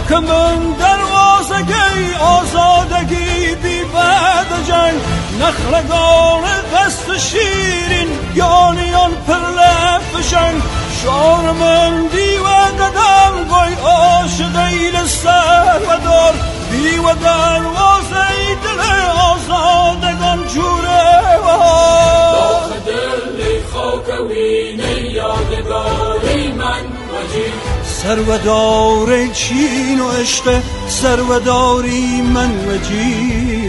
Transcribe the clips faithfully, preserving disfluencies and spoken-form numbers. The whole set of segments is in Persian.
که من دروازگی آزادگی بی بعد جنگ نخلگان قصد شیرین یانیان پرلفشن شعر من دیو قدم گوی عاشقیل سرودار دیو دروازه دل آزادگان جوره داخل دل خاکوین یادگاری من وجی سرودار چین و عشق سروداری من وجی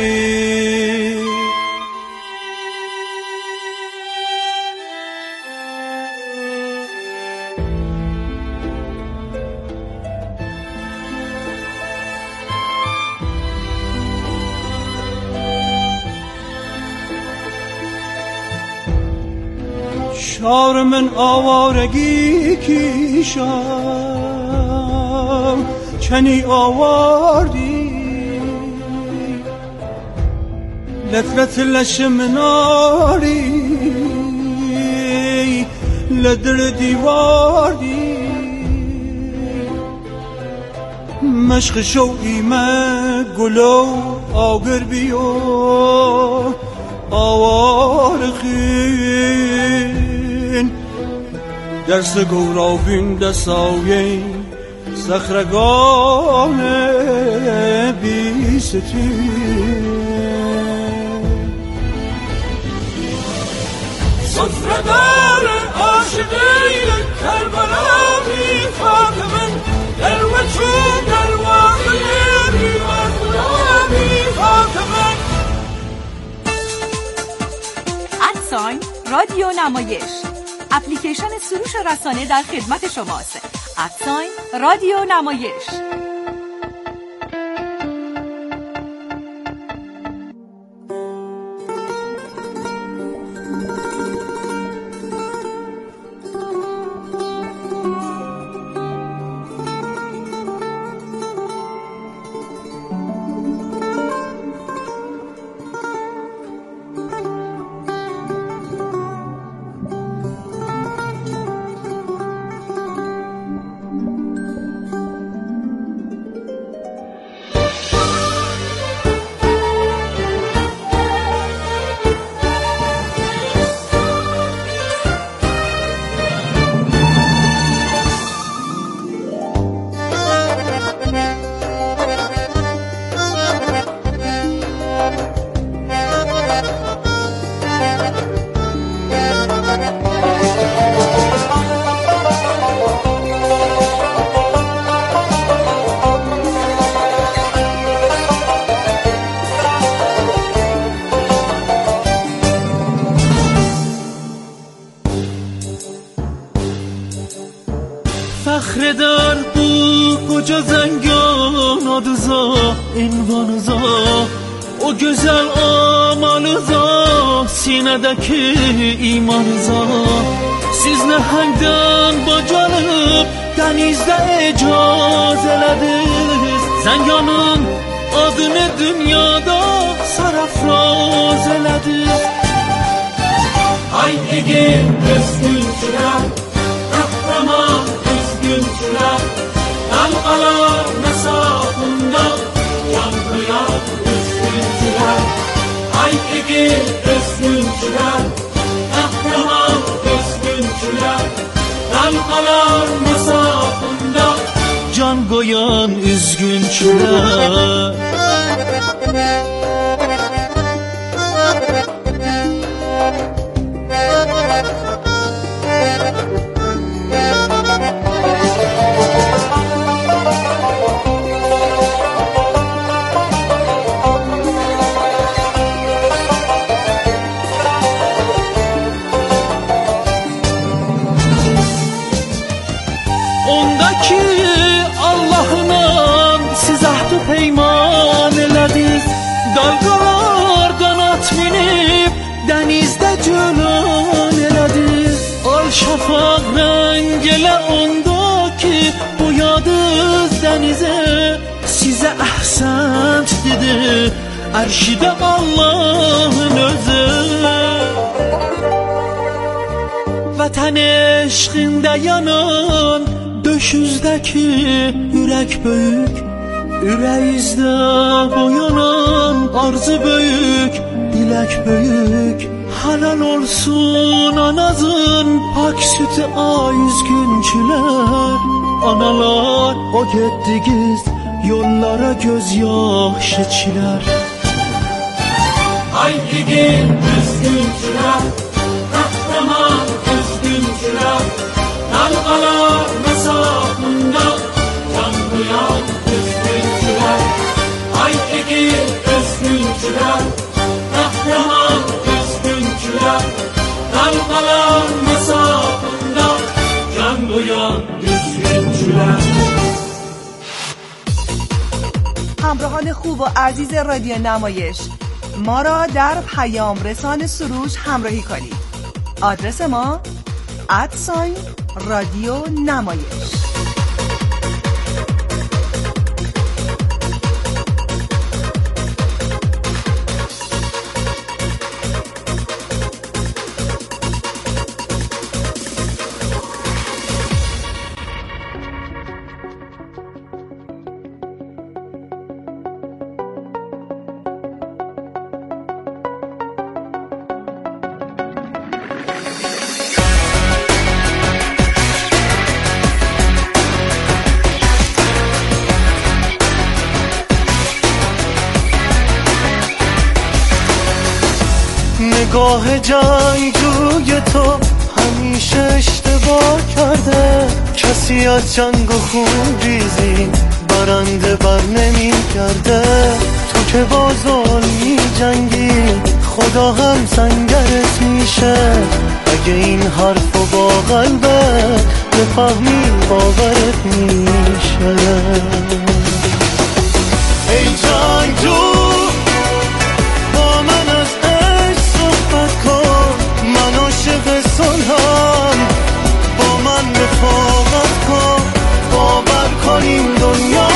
شعر من آوارگی کیشم چنی آوردی لفلت لشم ناری لدر دیواردی مشق شوقی من گلو آگر بیو آوارخین درس گوراوین دساوین سخرگان بیستی سفردار عاشقی کربلا بی فاطمه در وچو در واقعی بی فاطمه ادساین رادیو نمایش اپلیکیشن سروش رسانه در خدمت شماست. ادساین رادیو نمایش. فخر در bu koca zengan adıza invanıza o güzel amalıza sinedeki imanıza siz nehengden bacanıp denizde ecaz elediniz zenganın adını dünyada sarafraz elediniz Haydi gel özgürcüler kahraman özgürcüler dalgalar mesafında yankılar özgürcüler Haydi gel özgürcüler kahraman özgürcüler dalgalar mesafında can koyan üzgünçüler ondaki Allah'la siz ahd-ı peyman elədiniz dalgalardan at minib denizde cölan elədiniz al şafaq rəng elə ondaki boyadız denize size əhsənt dedi ərşidə Allah'ın özü vətən eşqində yanan döş Gökyüzdəki ürək böyük, ürəyizdə boyanan arzu böyük, dilək böyük. Halal olsun anazın pak sütü ay üzgüncülər. Analar o getdiğiz yollara göz yaşı çilər. Ay gidin üzgüncülər, kahraman üzgüncülər. Dalgalar mesafında yanlayan üzgüncülər. Ay gidin üzgüncülər, kahraman üzgüncülər. Dalgalar mesafında yanlayan üzgüncülər. همراهان خوب و عزیز رادیو نمایش، ما را در پیام رسان سروش همراهی کنید. آدرس ما ادساین رادیو نمایش. نگاه جنگجوی تو همیشه اشتباه کرده. کسی از جنگ و خون ریزی برنده بر نمی کرده. تو که با ظلم می جنگی خدا هم سنگرت میشه. اگه این حرفو با قلبت بفهمی باورت میشه. ای جنگجو من عاشق صلحم، با من رفاقت کن. باور کن این دنیا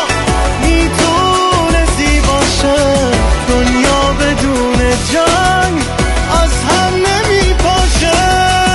میتونه زیبا شه. دنیا بدون جنگ از هم نمیپاشه.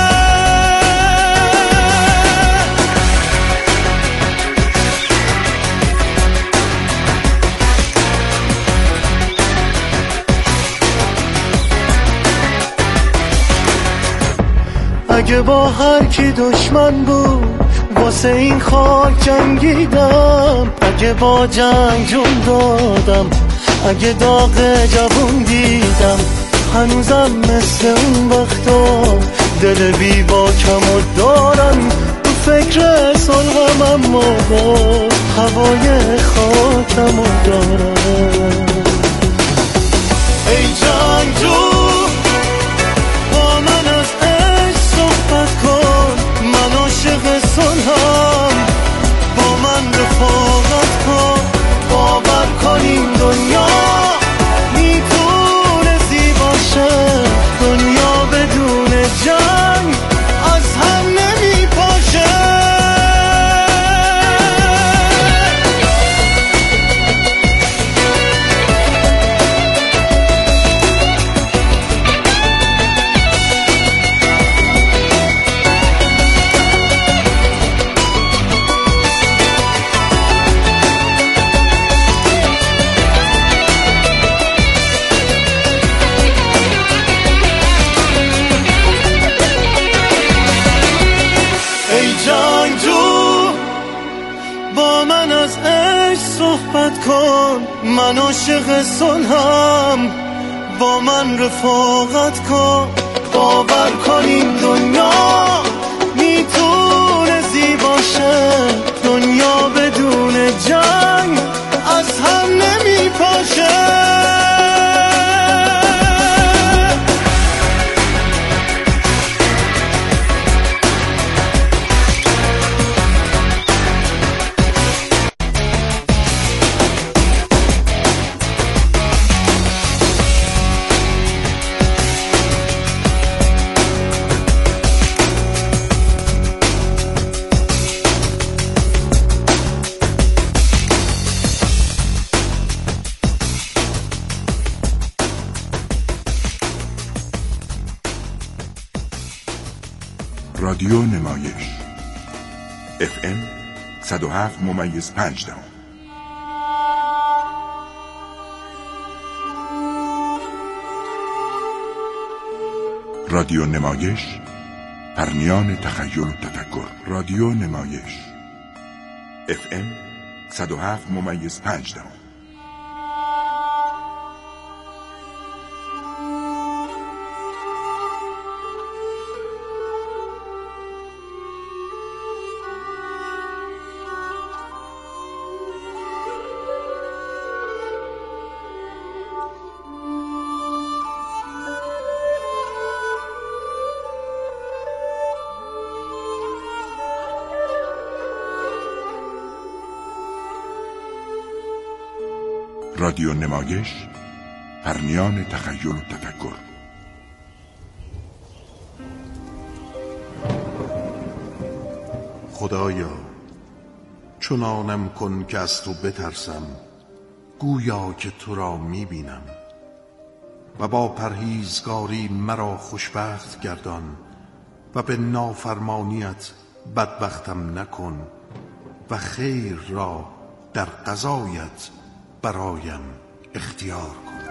اگه با هر کی دشمن بود واسه این خاک جنگیدم. اگه با جنگ جون دادم، اگه داغ جوون دیدم. هنوزم مثل اون وقتا دل بی باکم و دارم. تو فکر صلحم اما باز هوای خاکم و دارم. ای جنگجو من عاشق صلحم، با من رفاقت کن. باور کن این دنیا میتونه زیبا شه. دنیا بدون جنگ از هم نمیپاشه. من عاشق صلحم، با من رفاقت کن. باور کن این دنیا میتونه زیبا شه. دنیا بدون جنگ از هم نمیپاشه. رادیو نمایش اف ام صد و هفت ممیز پنج دهم. رادیو نمایش، پرنیان تخیل و تفکر. رادیو نمایش اف ام صد و هفت ممیز پنج دهم. رادیو نمایش، پرنیان تخیل و تفکر. خدایا چنانم کن که از تو بترسم، گویا که تو را میبینم، و با پرهیزگاری مرا خوشبخت گردان و به نافرمانیت بدبختم نکن و خیر را در قضایت برایم اختیار کن.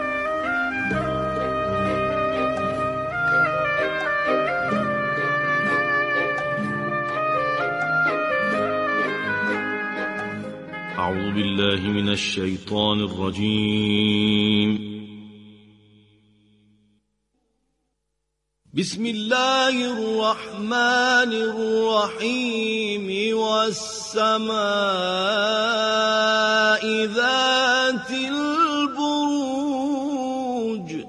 اعوذ بالله من الشیطان الرجیم. بسم الله الرحمن الرحیم. والسماء ذات البروج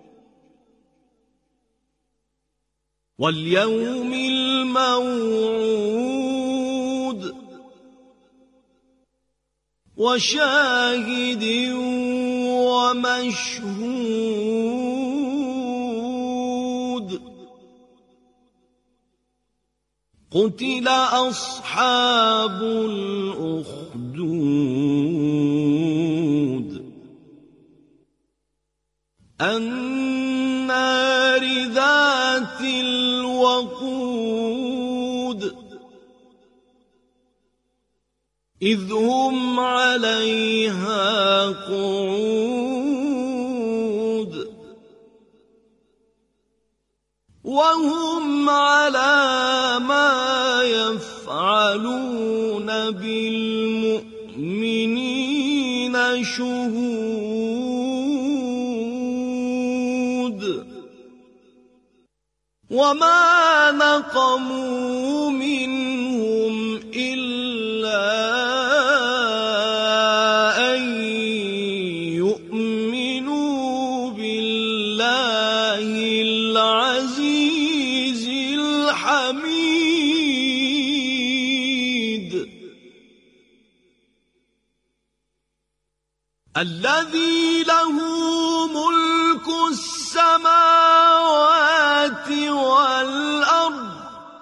واليوم الموعود وشاهد ومشهود. قتل أصحاب الأخدود النار ذات الوقود إذ هم عليها قعود وهم على ما يفعلون بالمؤمنين شهود. وما نقموا منهم إلا أن يؤمنوا بالله العزيز الحميد الذي له ملك السماوات والأرض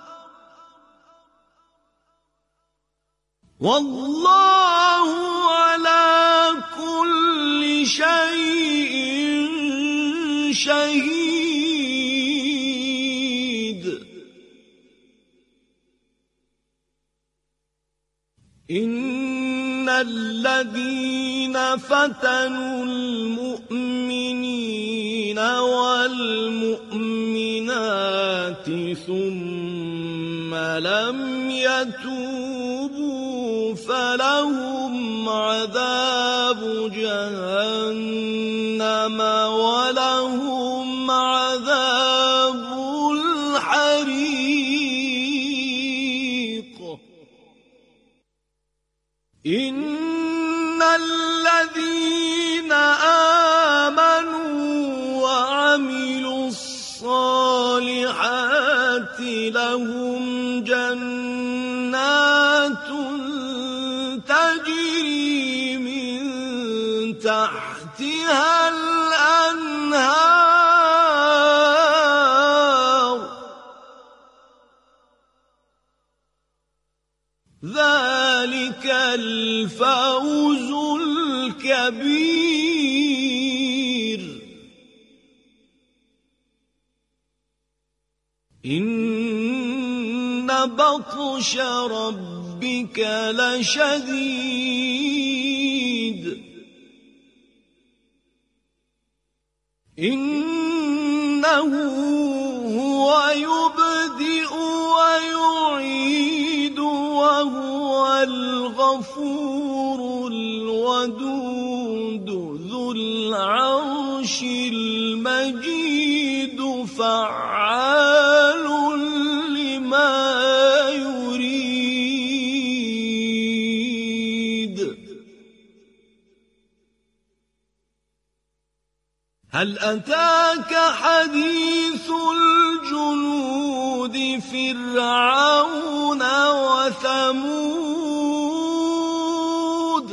والله على كل شيء شهيد. إن الذين فتنوا المؤمنين والمؤمنات ثم لم يتوبوا فلهم عذاب جهنم ولهم عذاب الحريق. إن الذين آمنوا وعملوا الصالحات لهم جنات تجري من تحتها الأنهار ذلك الفوز الكبير. إن بطش ربك ربك لشديد إنه هو يبدئ ويعيد وهو الغفور الودود ذو العرش المجيد فعال لما يريد هل أتاك حديث الجنود فرعون وثمود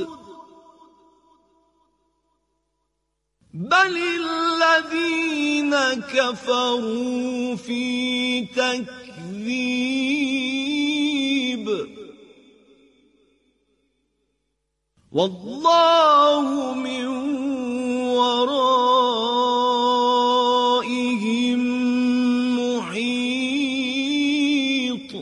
بل الذين كفروا في تكذيب والله من ورائهم محيط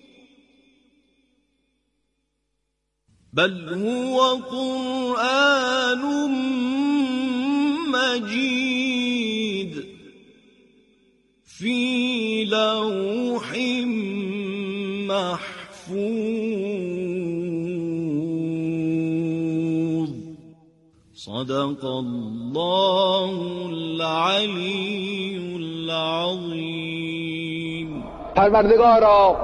بل هو قرآن مجيد في لوح محفوظ صدق الله العلی العظیم. پروردگارا،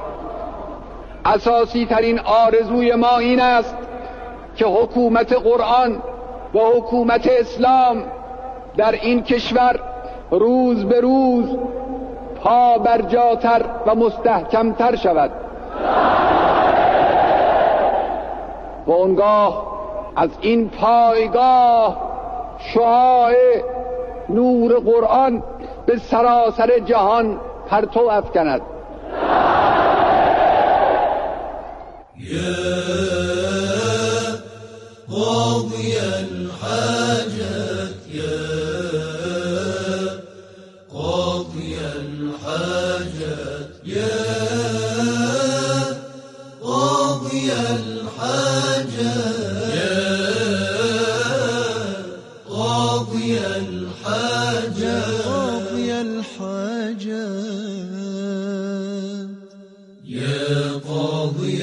اساسی ترین آرزوی ما این است که حکومت قرآن و حکومت اسلام در این کشور روز به روز پا برجاتر و مستحکمتر شود و آنگاه از این پایگاه شعاع نور قرآن به سراسر جهان پرتو افکند. قاضي الحاجات يا قاضي الحاجات يا قاضي الحاجات يا قاضي الحاجات قاضي الحاجات يا قاضي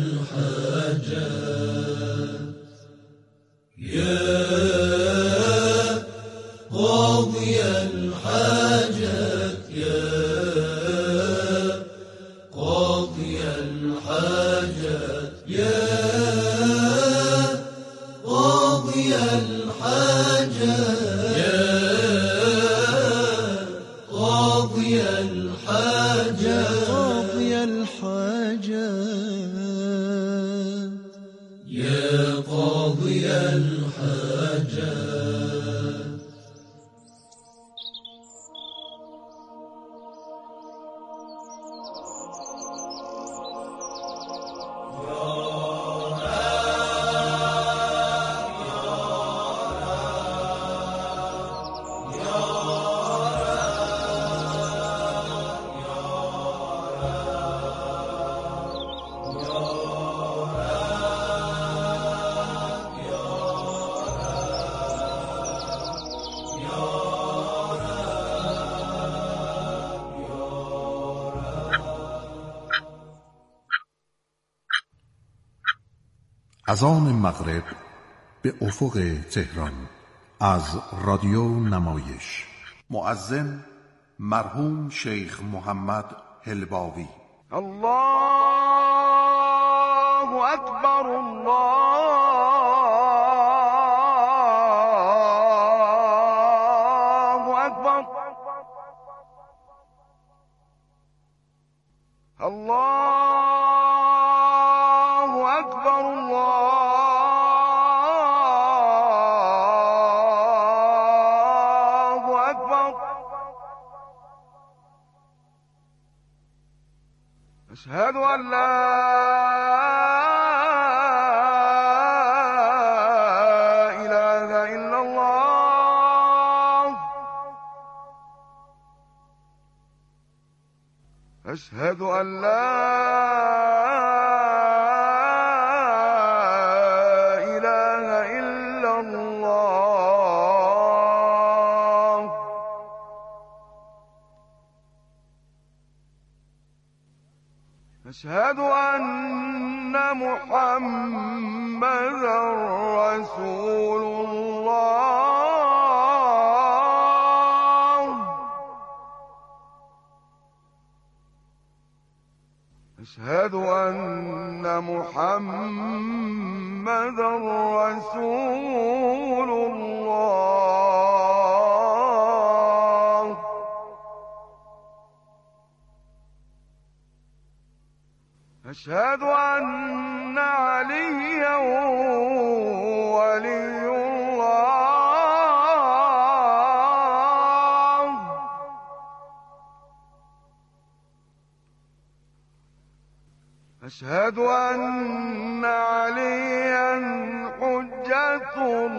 الحاجات يا قاضي الحاجات يا قاضي الحاجات يا قاضي الحاجات يا قاضي الحاجات قاضي الحاجات يا قاضي الحاجات. اذان مغرب به افق تهران از رادیو نمایش. مؤذن مرحوم شیخ محمد هلباوی. الله اکبر الله اکبر الله اکبر الله اکبر. اشهد ان لا اله الا الله اشهد ان لا أشهد أن محمدا رسول الله. أشهد أن محمدا رسول الله. أشهد أن عليا ولي الله. أشهد أن عليا حجة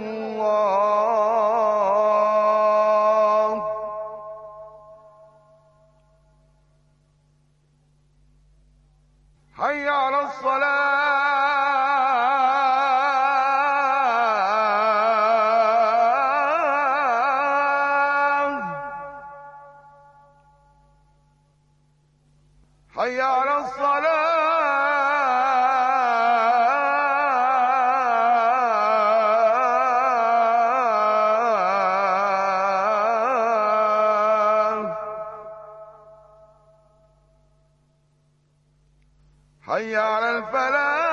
الله. حي على الصلاة. حي على الصلاة. حي على الفلاح.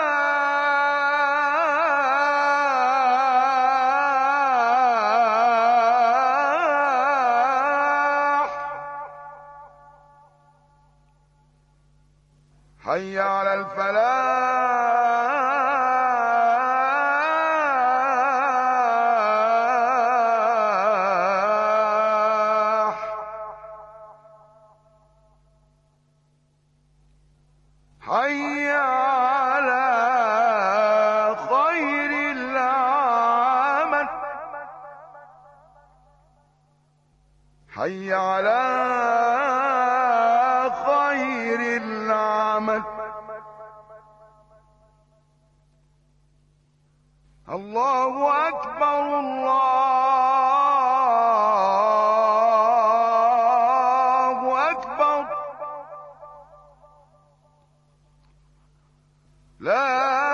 حي على الفلاح. حي على خير العمل. حي على خير العمل. الله أكبر الله أكبر. لا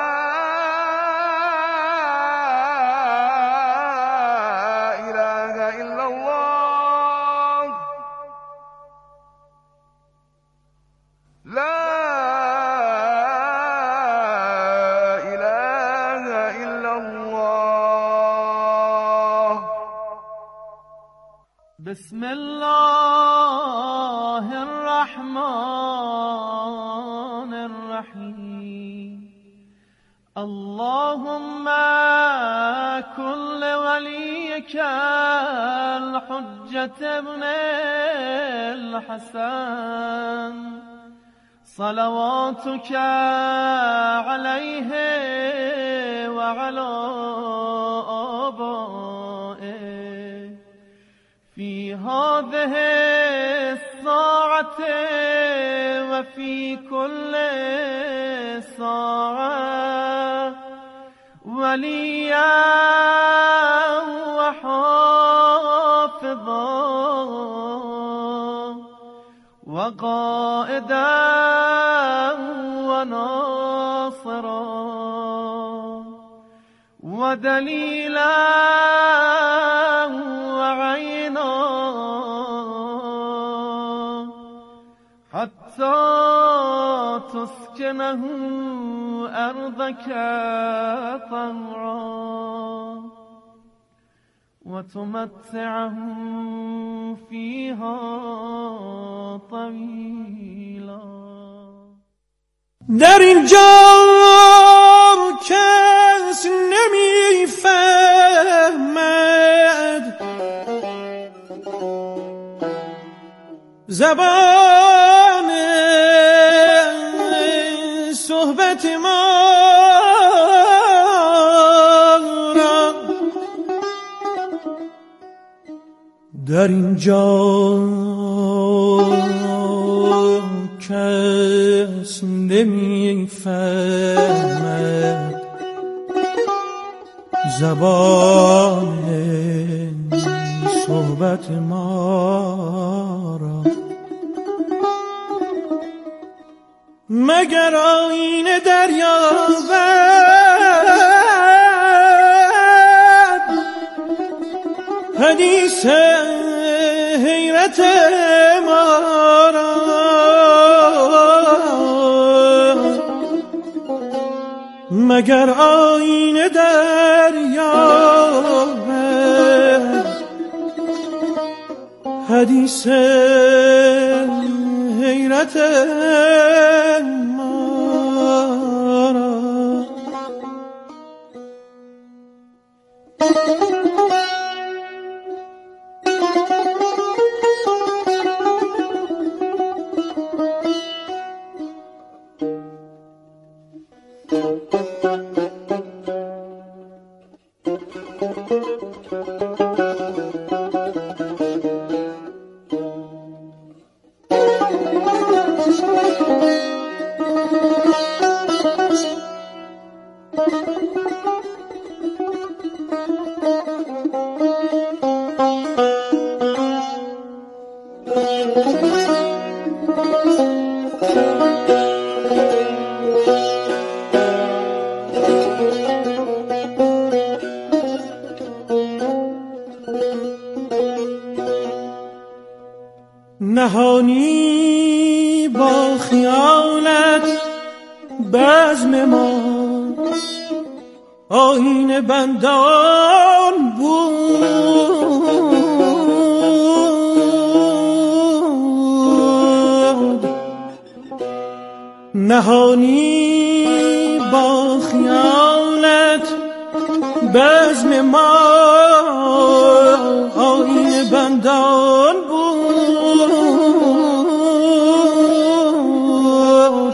إله إلا الله. لا إله إلا الله. بسم الله الرحمن الرحيم. اللهم كن لوليك الحجة ابن الحسن صلواتك عليه وعلى آبائه في هذه الساعة وفي كل ساعة وليا وحافظا وقائدا وناصرا ودليلا وعينا حتى تسكنه أرضك طوعا وتمتعهم فيها طويلا. در اینجا کس نمیفهمد زبان صحبت ما را. در اینجا کس نمیفهمد زبان صحبت ما را. مگر آینه دریابد حدیث حیرت ما را، مگر آینه دریابد حدیث حیرت ما را. نهانی با خیالت بزم ما آیین بندان بود، نهانی با خیالت بزم ما آیین بندان بود،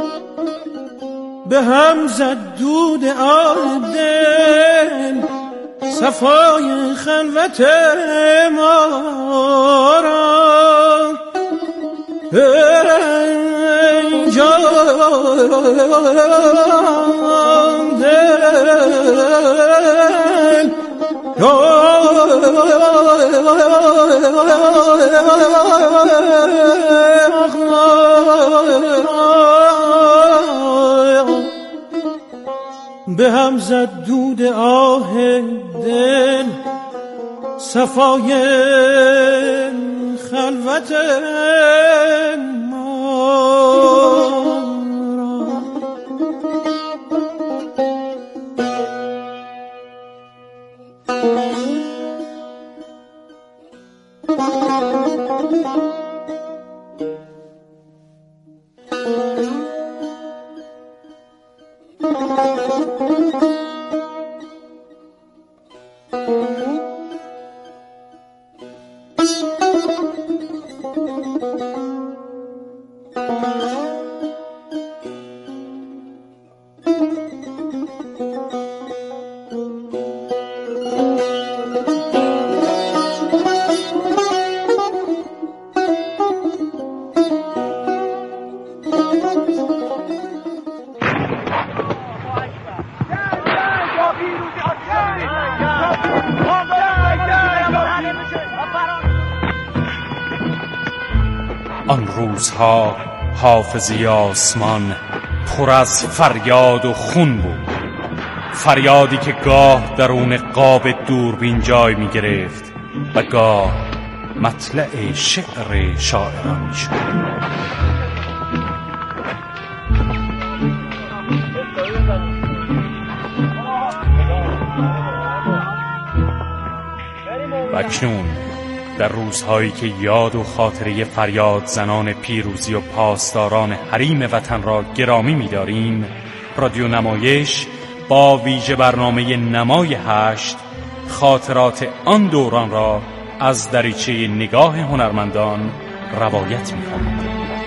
به هم زد دود آه دل صفای خلوت ما را. ای جان دل به هم زد دود آه دل صفای خلوت ما را. آن روزها حافظی آسمان پر از فریاد و خون بود، فریادی که گاه درون قاب دوربین جای می گرفت و گاه مطلع شعر شاعران می شد. و اکنون در روزهایی که یاد و خاطره فریاد زنان پیروزی و پاسداران حریم وطن را گرامی می‌داریم، رادیو نمایش با ویژه برنامه نمای هشت خاطرات آن دوران را از دریچه نگاه هنرمندان روایت می‌کند.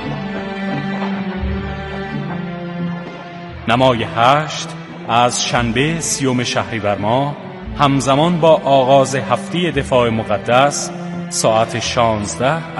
نمای هشت از شنبه سیوم شهریور ماه همزمان با آغاز هفته دفاع مقدس ساعت شانزده